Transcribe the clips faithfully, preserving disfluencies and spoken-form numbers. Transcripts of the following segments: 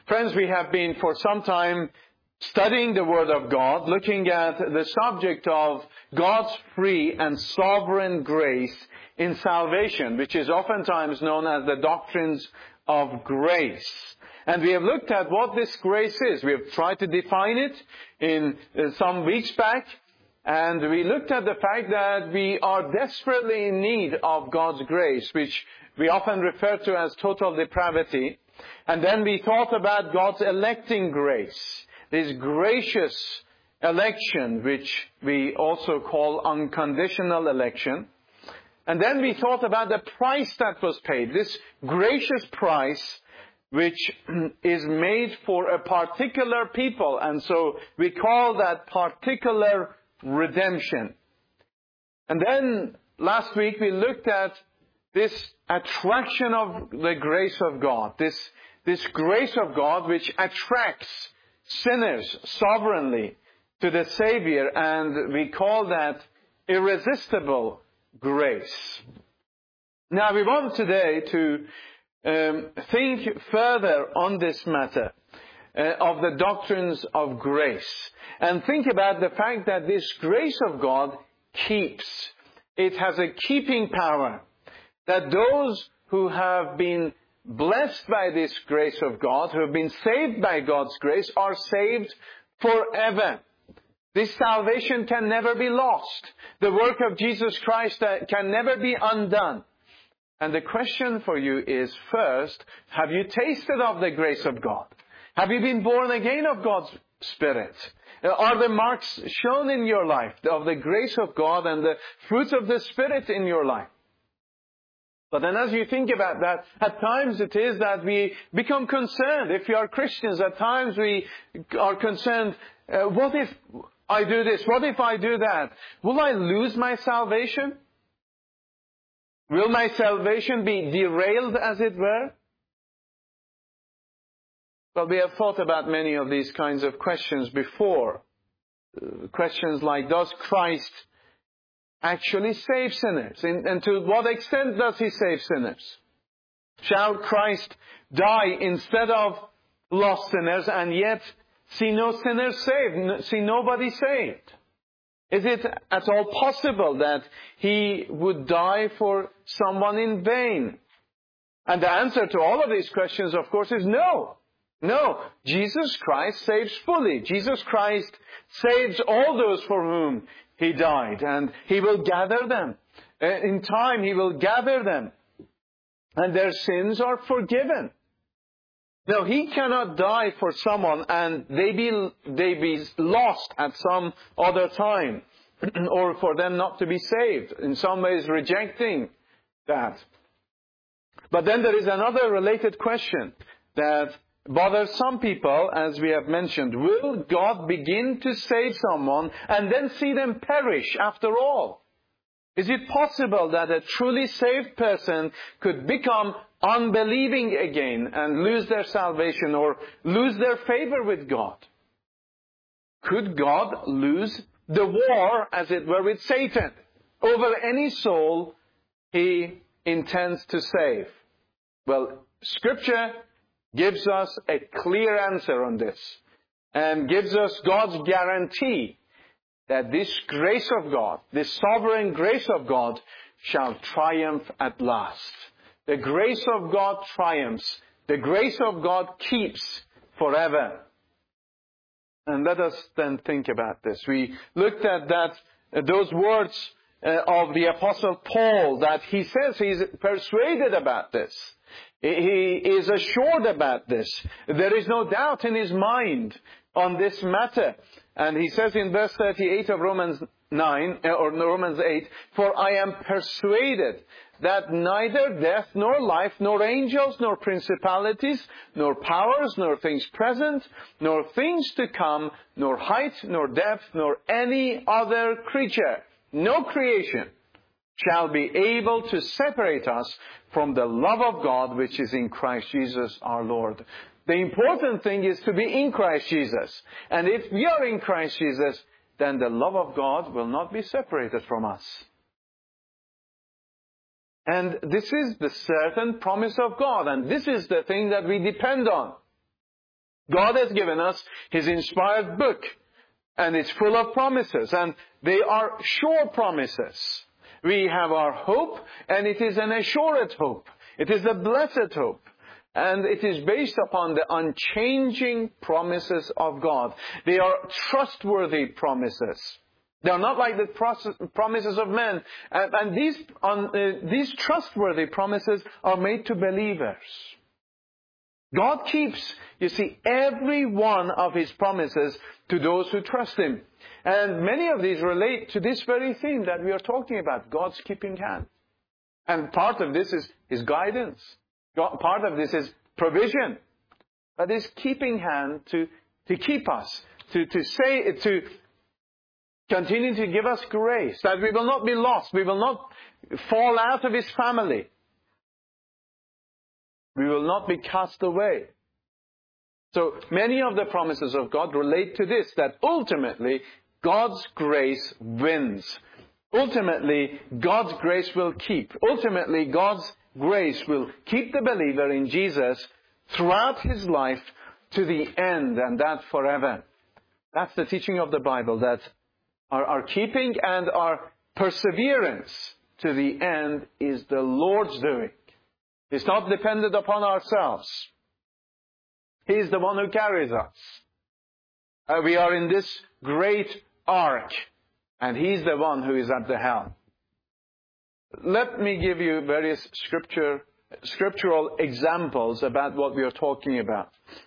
Friends, we have been for some time studying the Word of God, looking at the subject of God's free and sovereign grace in salvation, which is oftentimes known as the doctrines of grace. And we have looked at what this grace is. We have tried to define it in uh, some weeks back. And we looked at the fact that we are desperately in need of God's grace, which we often refer to as total depravity. And then we thought about God's electing grace, this gracious election, which we also call unconditional election. And then we thought about the price that was paid, this gracious price which is made for a particular people. And so we call that particular redemption. And then last week we looked at this attraction of the grace of God, this, this grace of God which attracts sinners sovereignly to the Savior, and we call that irresistible grace. Now we want today to um, think further on this matter uh, of the doctrines of grace, and think about the fact that this grace of God keeps. It has a keeping power. That those who have been blessed by this grace of God, who have been saved by God's grace, are saved forever. This salvation can never be lost. The work of Jesus Christ can never be undone. And the question for you is, first, have you tasted of the grace of God? Have you been born again of God's Spirit? Are the marks shown in your life of the grace of God and the fruits of the Spirit in your life? But then as you think about that, at times it is that we become concerned. If we are Christians, at times we are concerned, uh, what if I do this? What if I do that? Will I lose my salvation? Will my salvation be derailed, as it were? Well, we have thought about many of these kinds of questions before. Uh, questions like, does Christ actually save sinners? And, and to what extent does He save sinners? Shall Christ die instead of lost sinners and yet see no sinners saved, see nobody saved? Is it at all possible that He would die for someone in vain? And the answer to all of these questions, of course, is no. No. Jesus Christ saves fully. Jesus Christ saves all those for whom He died, and He will gather them. In time, He will gather them, and their sins are forgiven. Now, He cannot die for someone and they be, they be lost at some other time, or for them not to be saved, in some ways rejecting that. But then there is another related question that bothers some people, as we have mentioned. Will God begin to save someone and then see them perish after all? Is it possible that a truly saved person could become unbelieving again and lose their salvation or lose their favor with God? Could God lose the war, as it were, with Satan over any soul He intends to save? Well, Scripture gives us a clear answer on this, and gives us God's guarantee that this grace of God, this sovereign grace of God, shall triumph at last. The grace of God triumphs. The grace of God keeps forever. And let us then think about this. We looked at that, uh, those words uh, of the Apostle Paul, that he says he's persuaded about this. He is assured about this. There is no doubt in his mind on this matter. And he says in verse thirty-eight of Romans nine, or Romans eight, "For I am persuaded that neither death nor life, nor angels, nor principalities, nor powers, nor things present, nor things to come, nor height, nor depth, nor any other creature, no creation, shall be able to separate us from the love of God which is in Christ Jesus our Lord." The important thing is to be in Christ Jesus. And if we are in Christ Jesus, then the love of God will not be separated from us. And this is the certain promise of God. And this is the thing that we depend on. God has given us His inspired book, and it's full of promises, and they are sure promises. We have our hope, and it is an assured hope. It is a blessed hope. And it is based upon the unchanging promises of God. They are trustworthy promises. They are not like the promises of men. And, and these, um, uh, these trustworthy promises are made to believers. God keeps, you see, every one of His promises to those who trust Him. And many of these relate to this very theme that we are talking about, God's keeping hand. And part of this is His guidance. God, part of this is provision. But His keeping hand to, to keep us, to, to say, to continue to give us grace, that we will not be lost, we will not fall out of His family. We will not be cast away. So many of the promises of God relate to this, that ultimately God's grace wins. Ultimately, God's grace will keep. Ultimately, God's grace will keep the believer in Jesus throughout his life to the end, and that forever. That's the teaching of the Bible, that our, our keeping and our perseverance to the end is the Lord's doing. It's not dependent upon ourselves. He is the one who carries us. Uh, we are in this great ark, and He's the one who is at the helm. Let me give you various scripture, scriptural examples about what we are talking about.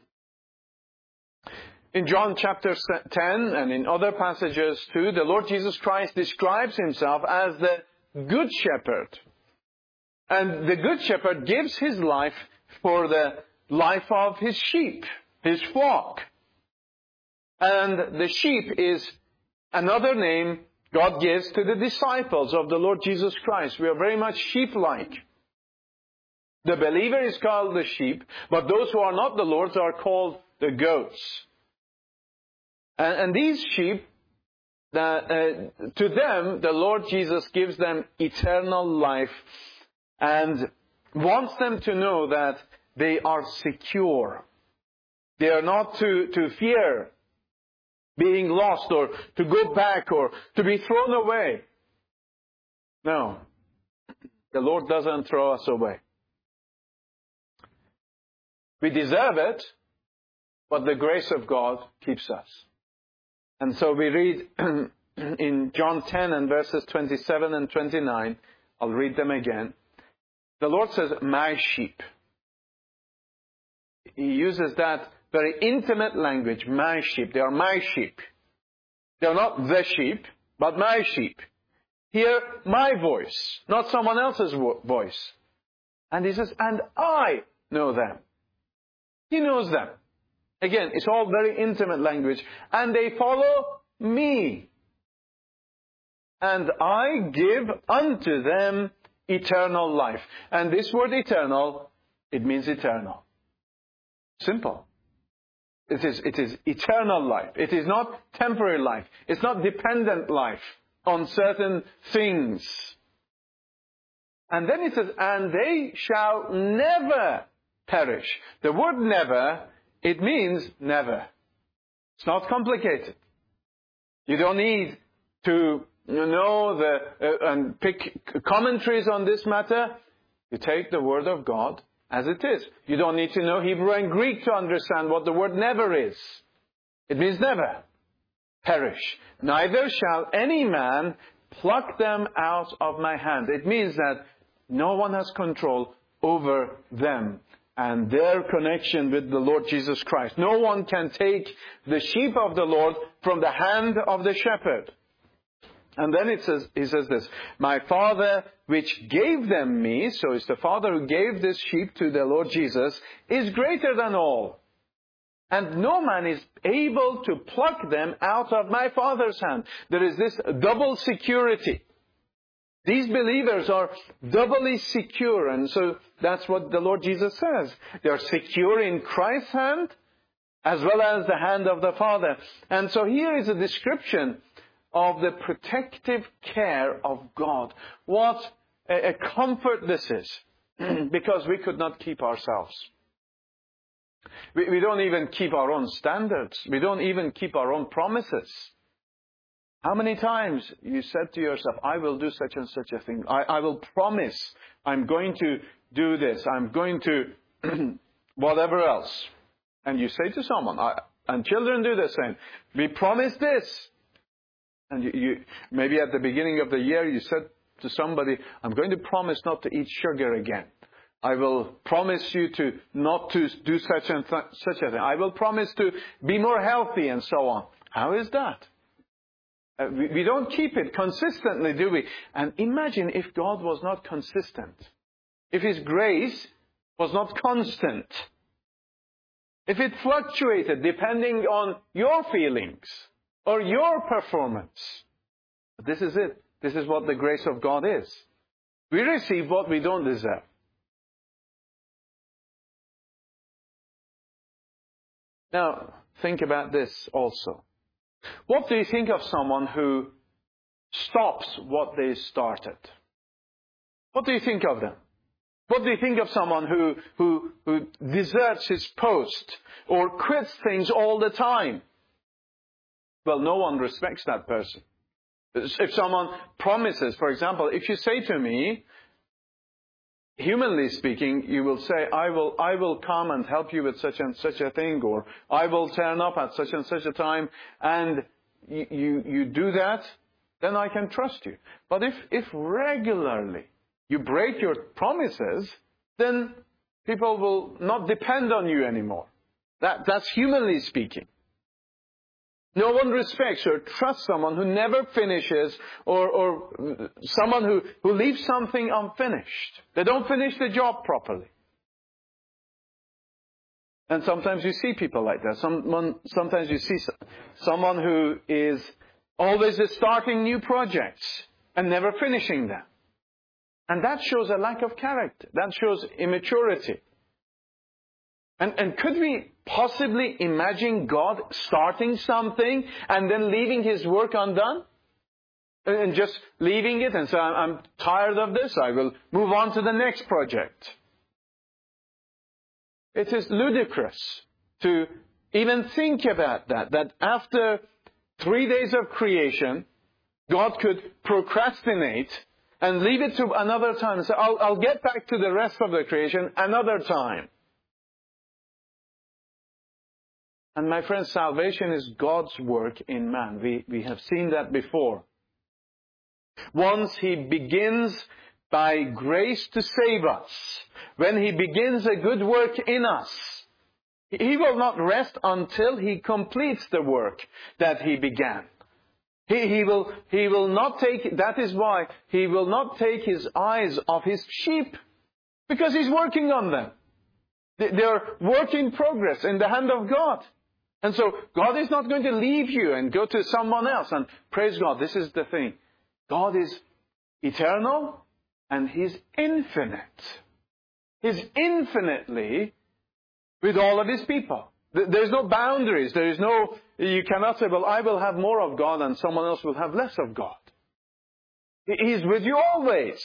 In John chapter ten and in other passages too, the Lord Jesus Christ describes Himself as the Good Shepherd. And the Good Shepherd gives His life for the life of His sheep, His flock. And the sheep is another name God gives to the disciples of the Lord Jesus Christ. We are very much sheep-like. The believer is called the sheep, but those who are not the Lord's are called the goats. And, and these sheep, the, uh, to them, the Lord Jesus gives them eternal life and wants them to know that they are secure. They are not to, to fear being lost or to go back or to be thrown away. No. The Lord doesn't throw us away. We deserve it, but the grace of God keeps us. And so we read in John ten and verses twenty-seven and twenty-nine, I'll read them again. The Lord says, my sheep. He uses that very intimate language, my sheep. They are my sheep. They are not the sheep, but my sheep. Hear my voice, not someone else's vo- voice. And He says, and I know them. He knows them. Again, it's all very intimate language. And they follow me. And I give unto them eternal life. And this word eternal, it means eternal. Simple. It is, it is eternal life. It is not temporary life. It's not dependent life on certain things. And then it says, and they shall never perish. The word never, it means never. It's not complicated. You don't need to know the uh, and pick commentaries on this matter. You take the Word of God as it is. You don't need to know Hebrew and Greek to understand what the word never is. It means never perish. Neither shall any man pluck them out of my hand. It means that no one has control over them and their connection with the Lord Jesus Christ. No one can take the sheep of the Lord from the hand of the shepherd. And then it says, he says this, my Father which gave them me, so it's the Father who gave this sheep to the Lord Jesus, is greater than all. And no man is able to pluck them out of my Father's hand. There is this double security. These believers are doubly secure. And so that's what the Lord Jesus says. They are secure in Christ's hand as well as the hand of the Father. And so here is a description of the protective care of God. What a comfort this is, because we could not keep ourselves. We, we don't even keep our own standards. We don't even keep our own promises. How many times you said to yourself, I will do such and such a thing. I, I will promise I'm going to do this. I'm going to whatever else. And you say to someone, I, and children do the same. We promise this. And you, you maybe at the beginning of the year you said to somebody, I'm going to promise not to eat sugar again. I will promise you to not to do such and th- such a thing. I will promise to be more healthy and so on. How is that? Uh, we, we don't keep it consistently, do we? And imagine if God was not consistent. If His grace was not constant. If it fluctuated depending on your feelings or your performance. This is it. This is what the grace of God is. We receive what we don't deserve. Now, think about this also. What do you think of someone who stops what they started? What do you think of them? What do you think of someone who, who, who deserts his post or quits things all the time? Well, no one respects that person. If someone promises, for example, if you say to me, humanly speaking, you will say, I will, I will come and help you with such and such a thing, or I will turn up at such and such a time, and you, you, you do that, then I can trust you. But if, if regularly you break your promises, then people will not depend on you anymore. That, that's humanly speaking. No one respects or trusts someone who never finishes, or, or someone who, who leaves something unfinished. They don't finish the job properly. And sometimes you see people like that. Someone, sometimes you see someone who is always starting new projects and never finishing them. And that shows a lack of character. That shows immaturity. And, and could we possibly imagine God starting something and then leaving His work undone? And just leaving it and say, I'm tired of this, I will move on to the next project. It is ludicrous to even think about that, that after three days of creation, God could procrastinate and leave it to another time and say, I'll, I'll get back to the rest of the creation another time. And my friends, salvation is God's work in man. We, we have seen that before. Once He begins by grace to save us, when He begins a good work in us, He will not rest until He completes the work that He began. He, he will, he will not take, that is why He will not take His eyes off His sheep, because He's working on them. They are work in progress in the hand of God. And so God is not going to leave you and go to someone else. And praise God, this is the thing. God is eternal and He's infinite. He's infinitely with all of His people. There's no boundaries. There is no, you cannot say, well, I will have more of God and someone else will have less of God. He's with you always.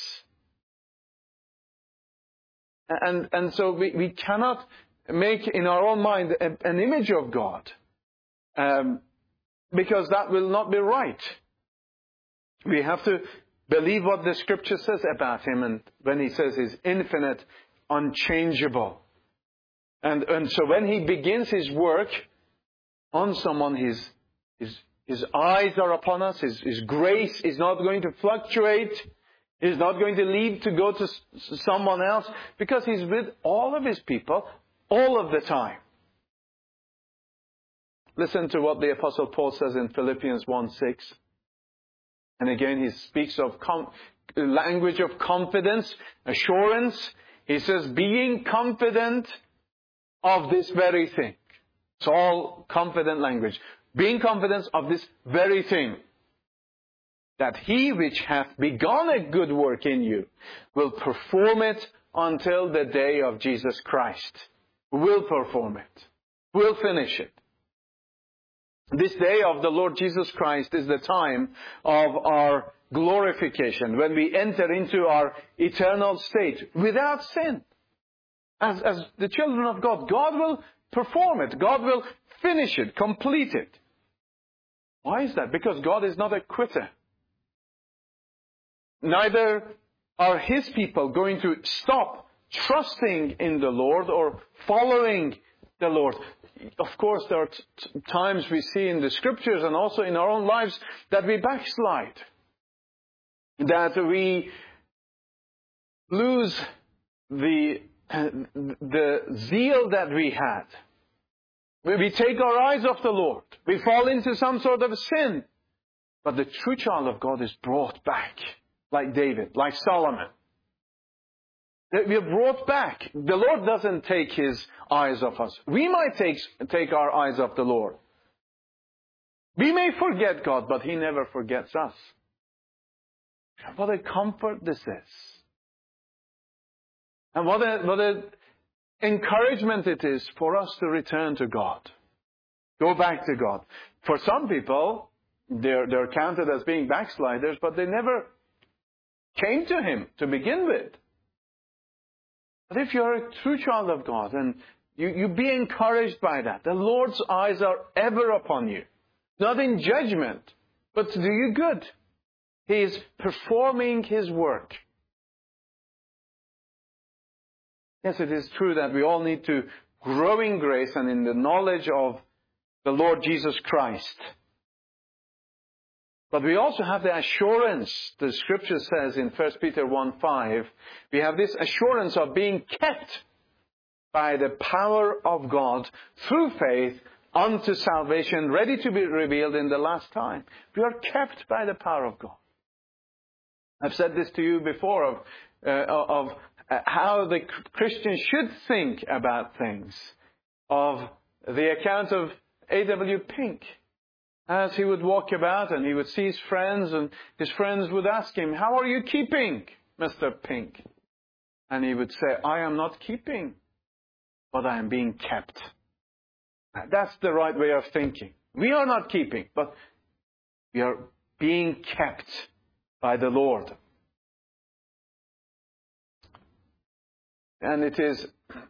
And, and so we, we cannot make in our own mind a, an image of God, um, because that will not be right. We have to believe what the Scripture says about Him, and when He says He's infinite, unchangeable. And, and so when He begins His work on someone, His, His, His eyes are upon us, His, His grace is not going to fluctuate. He's not going to leave to go to someone else, because He's with all of His people all of the time. Listen to what the Apostle Paul says in Philippians one six. And again, he speaks of com- language of confidence, assurance. He says, being confident of this very thing. It's all confident language. Being confident of this very thing. That He which hath begun a good work in you will perform it until the day of Jesus Christ. Will perform it. Will finish it. This day of the Lord Jesus Christ is the time of our glorification, when we enter into our eternal state without sin. As, as the children of God, God will perform it. God will finish it, complete it. Why is that? Because God is not a quitter. Neither are His people going to stop trusting in the Lord or following the Lord. Of course, there are t- times we see in the Scriptures and also in our own lives that we backslide. That we lose the, the zeal that we had. We take our eyes off the Lord. We fall into some sort of sin. But the true child of God is brought back, like David, like Solomon. We are brought back. The Lord doesn't take His eyes off us. We might take, take our eyes off the Lord. We may forget God, but He never forgets us. What a comfort this is. And what a, what a encouragement it is for us to return to God. Go back to God. For some people, they're, they're counted as being backsliders, but they never came to Him to begin with. But if you're a true child of God, and you, you be encouraged by that. The Lord's eyes are ever upon you. Not in judgment, but to do you good. He is performing His work. Yes, it is true that we all need to grow in grace and in the knowledge of the Lord Jesus Christ. But we also have the assurance, the Scripture says in First Peter one five, we have this assurance of being kept by the power of God through faith unto salvation, ready to be revealed in the last time. We are kept by the power of God. I've said this to you before of, uh, of uh, how the Christian should think about things. Of the account of A W Pink. As he would walk about and he would see his friends, and his friends would ask him, "How are you keeping, Mister Pink?" And he would say, "I am not keeping, but I am being kept." That's the right way of thinking. We are not keeping, but we are being kept by the Lord. And it is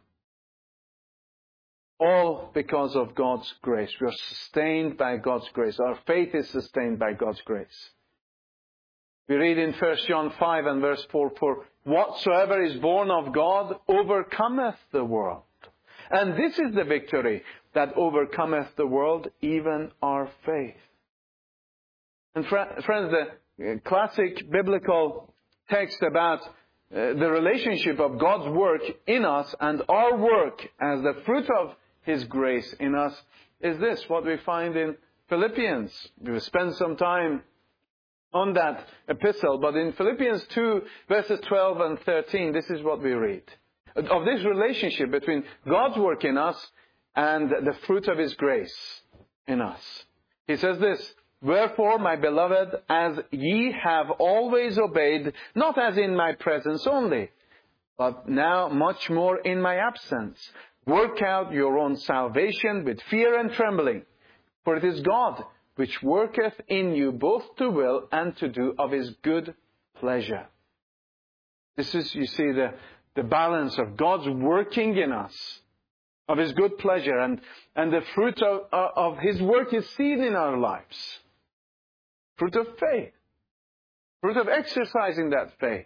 all because of God's grace. We are sustained by God's grace. Our faith is sustained by God's grace. We read in First John five and verse four, "For whatsoever is born of God overcometh the world. And this is the victory that overcometh the world, even our faith." And fr- friends, the classic biblical text about uh, the relationship of God's work in us and our work as the fruit of His grace in us is this, what we find in Philippians. We will spend some time on that epistle, but in Philippians two, verses twelve and thirteen, this is what we read. Of this relationship between God's work in us and the fruit of His grace in us. He says this, "Wherefore, my beloved, as ye have always obeyed, not as in my presence only, but now much more in my absence, work out your own salvation with fear and trembling. For it is God which worketh in you both to will and to do of His good pleasure." This is, you see, the, the balance of God's working in us, of His good pleasure, and, and the fruit of, of His work is seen in our lives. Fruit of faith. Fruit of exercising that faith.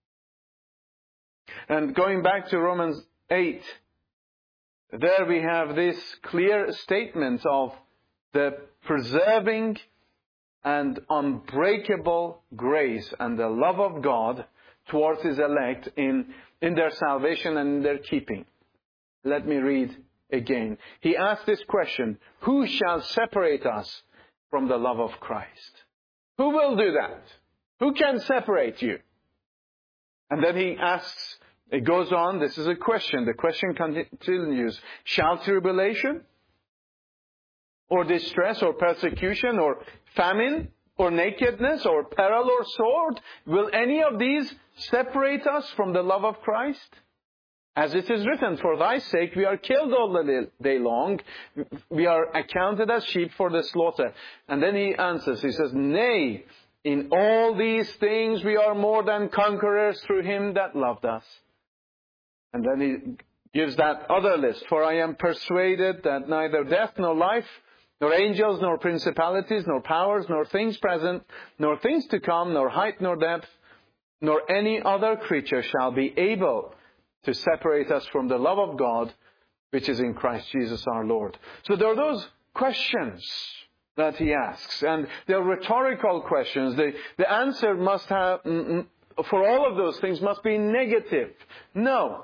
And going back to Romans eight, there we have this clear statement of the preserving and unbreakable grace and the love of God towards His elect in, in their salvation and in their keeping. Let me read again. He asked this question, "Who shall separate us from the love of Christ?" Who will do that? Who can separate you? And then he asks, it goes on, this is a question. The question continues, "Shall tribulation, or distress, or persecution, or famine, or nakedness, or peril, or sword, will any of these separate us from the love of Christ? As it is written, for thy sake we are killed all the day long. We are accounted as sheep for the slaughter." And then he answers, he says, "Nay, in all these things we are more than conquerors through Him that loved us." And then he gives that other list. For I am persuaded that neither death nor life, nor angels, nor principalities, nor powers, nor things present, nor things to come, nor height, nor depth, nor any other creature shall be able to separate us from the love of God, which is in Christ Jesus our Lord. So there are those questions that he asks, and they're rhetorical questions. The, the answer must have, for all of those things, must be negative. No.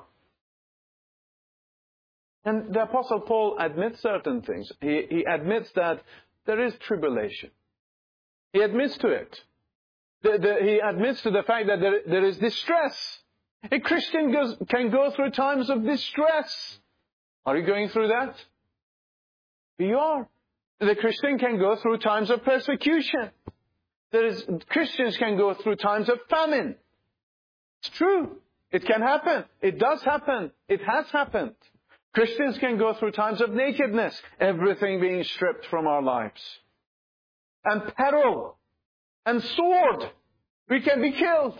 And the Apostle Paul admits certain things. He, he admits that there is tribulation. He admits to it. The, the, he admits to the fact that there, there is distress. A Christian goes, can go through times of distress. Are you going through that? You are. The Christian can go through times of persecution. There is, Christians can go through times of famine. It's true. It can happen. It does happen. It has happened. Christians can go through times of nakedness, everything being stripped from our lives. And peril. And sword. We can be killed.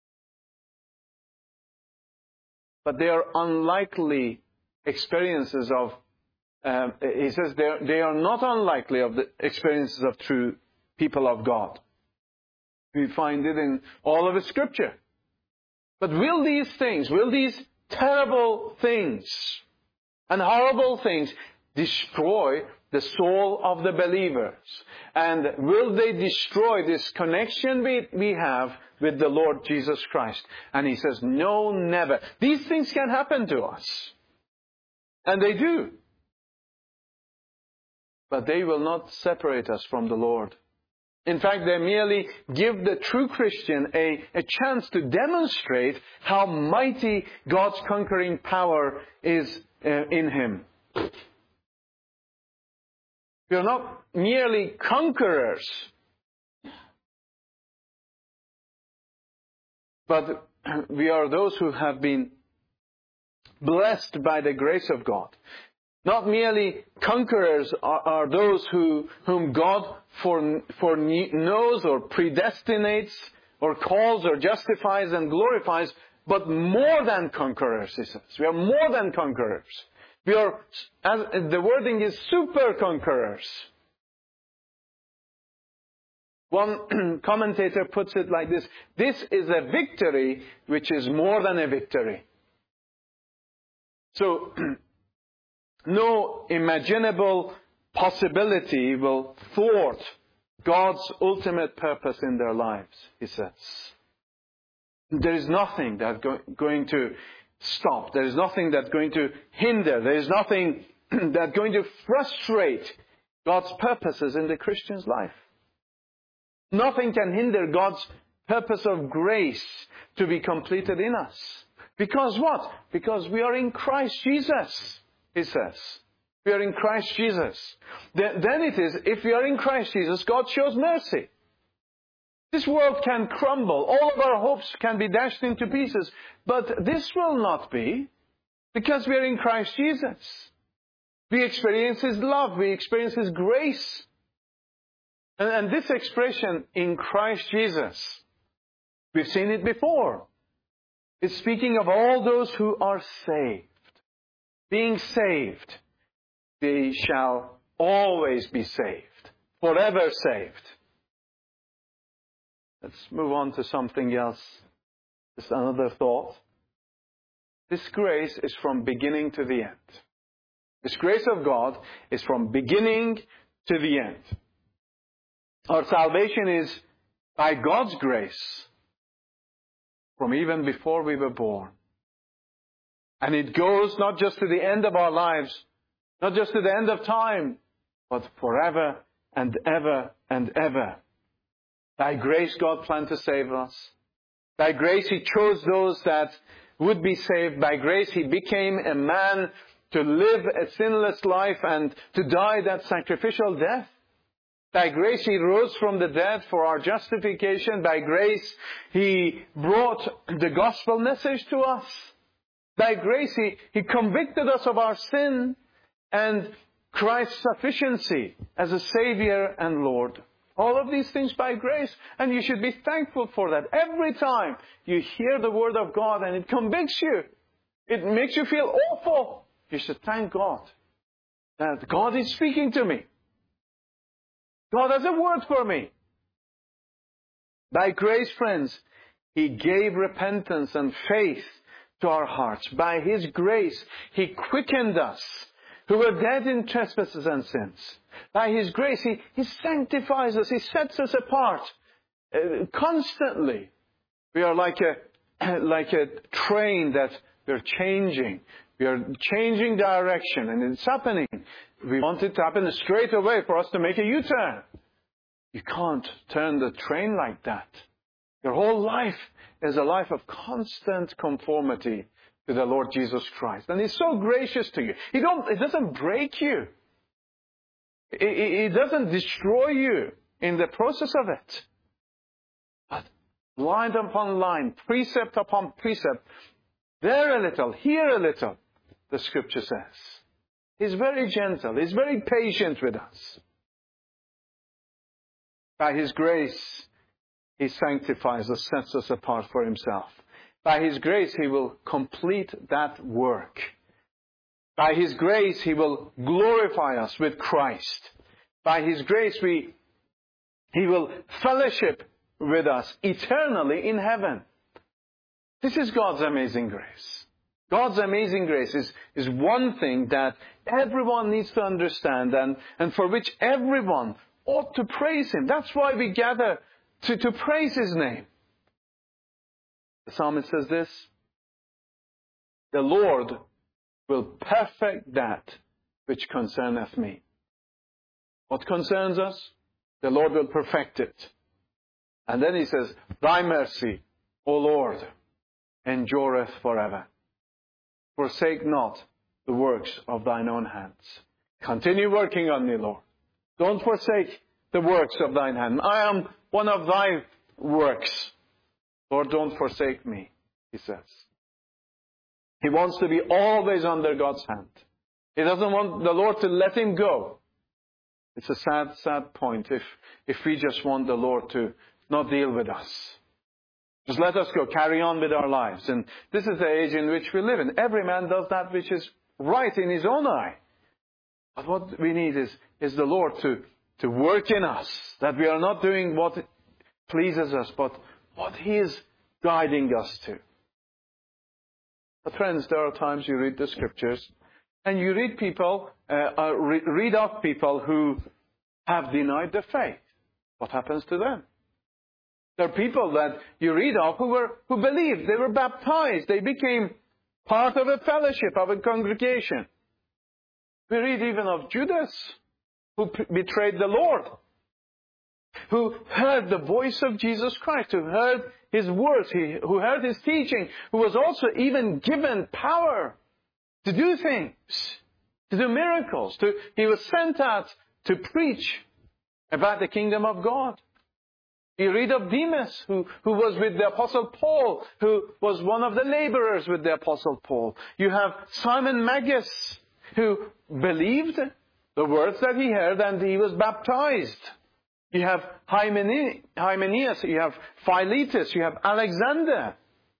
But they are unlikely experiences of, um, he says they are, they are not unlikely of the experiences of true people of God. We find it in all of the Scripture. But will these things, will these terrible things and horrible things destroy the soul of the believers? And will they destroy this connection we, we have with the Lord Jesus Christ? And he says, no, never. These things can happen to us. And they do. But they will not separate us from the Lord. In fact, they merely give the true Christian a, a chance to demonstrate how mighty God's conquering power is uh, in him. We are not merely conquerors, but we are those who have been blessed by the grace of God. Not merely conquerors are, are those who, whom God for, for knows or predestinates or calls or justifies and glorifies, but more than conquerors, he says. We are more than conquerors. We are, as the wording is, super conquerors. One commentator puts it like this: this is a victory which is more than a victory. So, no imaginable possibility will thwart God's ultimate purpose in their lives, he says. There is nothing that's go- going to stop. There is nothing that's going to hinder. There is nothing that's going to frustrate God's purposes in the Christian's life. Nothing can hinder God's purpose of grace to be completed in us. Because what? Because we are in Christ Jesus, he says. We are in Christ Jesus. Then it is, if we are in Christ Jesus, God shows mercy. This world can crumble. All of our hopes can be dashed into pieces. But this will not be, because we are in Christ Jesus. We experience His love. We experience His grace. And, and this expression, in Christ Jesus, we've seen it before. It's speaking of all those who are saved. Being saved, they shall always be saved. Forever saved. Let's move on to something else. Just another thought. This grace is from beginning to the end. This grace of God is from beginning to the end. Our salvation is by God's grace from even before we were born. And it goes not just to the end of our lives, not just to the end of time, but forever and ever and ever. By grace, God planned to save us. By grace, He chose those that would be saved. By grace, He became a man to live a sinless life and to die that sacrificial death. By grace, He rose from the dead for our justification. By grace, He brought the gospel message to us. By grace, He, he convicted us of our sin and Christ's sufficiency as a Savior and Lord. All of these things by grace, and you should be thankful for that. Every time you hear the Word of God and it convicts you, it makes you feel awful. You should thank God that God is speaking to me. God has a word for me. By grace, friends, He gave repentance and faith to our hearts. By His grace, He quickened us who were dead in trespasses and sins. By His grace, He, he sanctifies us. He sets us apart uh, constantly. We are like a, like a train that we're changing. We are changing direction, and it's happening. We want it to happen straight away for us to make a U-turn. You can't turn the train like that. Your whole life is a life of constant conformity to the Lord Jesus Christ. And He's so gracious to you. He don't, it doesn't break you. It, it, it doesn't destroy you in the process of it. But line upon line, precept upon precept, there a little, here a little, the Scripture says. He's very gentle. He's very patient with us. By His grace, He sanctifies us, sets us apart for Himself. By His grace, He will complete that work. By His grace, He will glorify us with Christ. By His grace, we, He will fellowship with us eternally in heaven. This is God's amazing grace. God's amazing grace is, is one thing that everyone needs to understand and, and for which everyone ought to praise Him. That's why we gather to, to praise His name. The psalmist says this: the Lord will perfect that which concerneth me. What concerns us? The Lord will perfect it. And then he says, Thy mercy, O Lord, endureth forever. Forsake not the works of Thine own hands. Continue working on me, Lord. Don't forsake the works of Thine hand. I am one of Thy works. Lord, don't forsake me, he says. He wants to be always under God's hand. He doesn't want the Lord to let him go. It's a sad, sad point if, if we just want the Lord to not deal with us. Just let us go, carry on with our lives. And this is the age in which we live in. Every man does that which is right in his own eye. But what we need is, is the Lord to, to work in us, that we are not doing what pleases us, but what He is guiding us to. But friends, there are times you read the Scriptures, and you read people, uh, uh, re- read of people who have denied the faith. What happens to them? There are people that you read of who were who believed. They were baptized. They became part of a fellowship, of a congregation. We read even of Judas, who p- betrayed the Lord, who heard the voice of Jesus Christ, who heard His words, he, who heard His teaching, who was also even given power to do things, to do miracles. To, he was sent out to preach about the kingdom of God. You read of Demas, who, who was with the Apostle Paul, who was one of the laborers with the Apostle Paul. You have Simon Magus, who believed the words that he heard and he was baptized. You have Hymenaeus, you have Philetus, you have Alexander.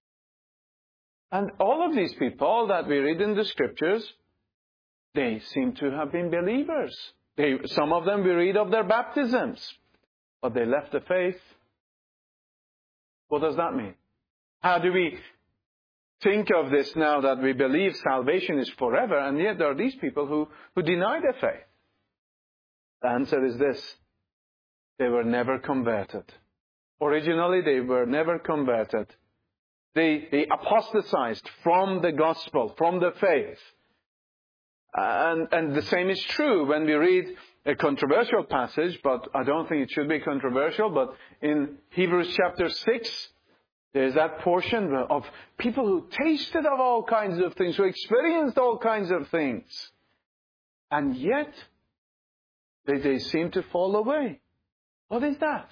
And all of these people that we read in the Scriptures, they seem to have been believers. They, some of them we read of their baptisms. But they left the faith. What does that mean? How do we think of this now that we believe salvation is forever, and yet there are these people who, who deny their faith? The answer is this: they were never converted. Originally, they were never converted. They, they apostatized from the gospel, from the faith. And, and the same is true when we read a controversial passage, but I don't think it should be controversial, but in Hebrews chapter six, there's that portion of people who tasted of all kinds of things, who experienced all kinds of things. And yet, they, they seem to fall away. What is that?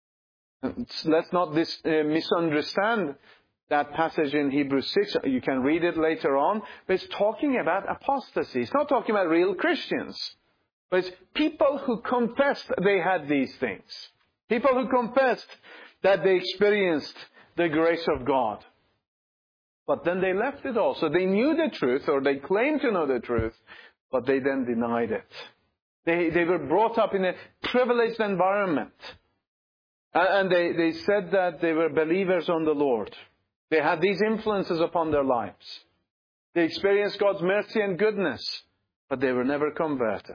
Let's not dis, uh, misunderstand that passage in Hebrews six. You can read it later on. But it's talking about apostasy. It's not talking about real Christians. But it's people who confessed they had these things. People who confessed that they experienced the grace of God. But then they left it all. So they knew the truth, or they claimed to know the truth, but they then denied it. They, they were brought up in a privileged environment. And they, they said that they were believers on the Lord. They had these influences upon their lives. They experienced God's mercy and goodness, but they were never converted.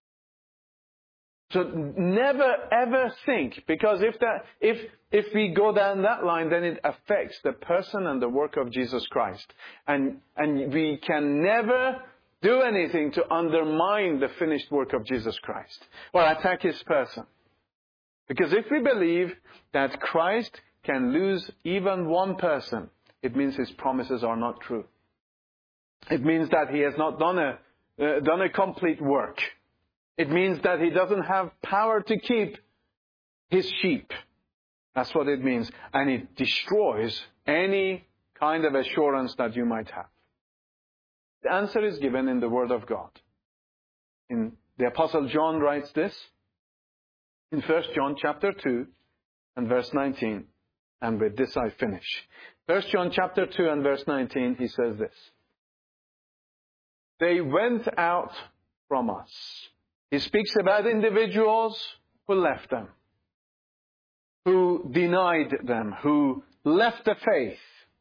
So never ever think, because if that, if, if we go down that line, then it affects the person and the work of Jesus Christ. And, and we can never do anything to undermine the finished work of Jesus Christ or attack His person. Because if we believe that Christ can lose even one person, it means His promises are not true. It means that He has not done a, uh, done a complete work. It means that He doesn't have power to keep His sheep. That's what it means. And it destroys any kind of assurance that you might have. The answer is given in the Word of God. In, the Apostle John writes this in First John chapter two and verse nineteen. And with this I finish. First John chapter two and verse nineteen, he says this. They went out from us. He speaks about individuals who left them, who denied them, who left the faith.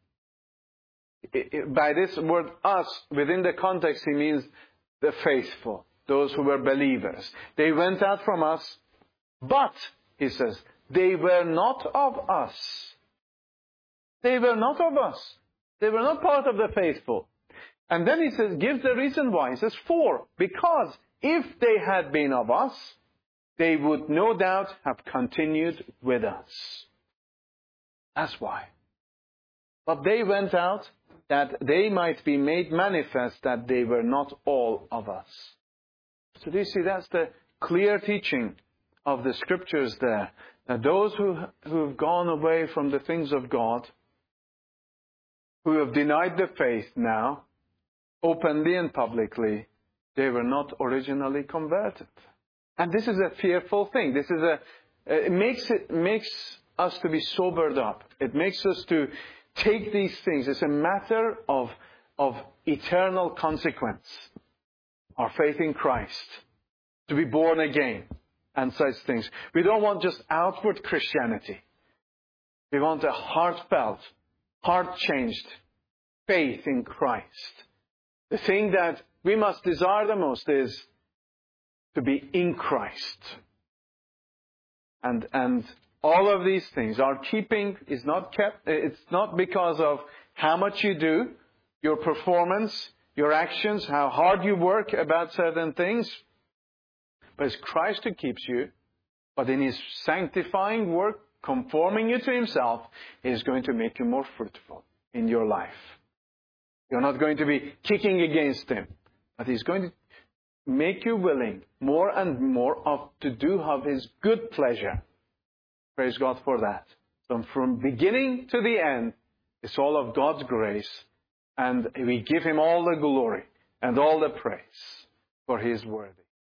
By this word us, within the context, he means the faithful, those who were believers. They went out from us, but, he says, they were not of us. They were not of us. They were not part of the faithful. And then he says, gives the reason why. He says, for, because if they had been of us, they would no doubt have continued with us. That's why. But they went out that they might be made manifest that they were not all of us. So do you see, that's the clear teaching of the Scriptures there. That those who, who have gone away from the things of God, who have denied the faith now, openly and publicly, they were not originally converted. And this is a fearful thing. This is a, it makes it, makes us to be sobered up. It makes us to take these things. It's a matter of, of eternal consequence. Our faith in Christ. To be born again. And such things. We don't want just outward Christianity. We want a heartfelt, heart-changed faith in Christ. The thing that we must desire the most is to be in Christ. And, and all of these things, our keeping is not kept, it's not because of how much you do, your performance, your actions, how hard you work about certain things. But it's Christ who keeps you. But in His sanctifying work, conforming you to Himself, He is going to make you more fruitful in your life. You're not going to be kicking against Him. But He's going to make you willing more and more of to do of His good pleasure. Praise God for that. So from beginning to the end, it's all of God's grace. And we give Him all the glory and all the praise, for He is worthy.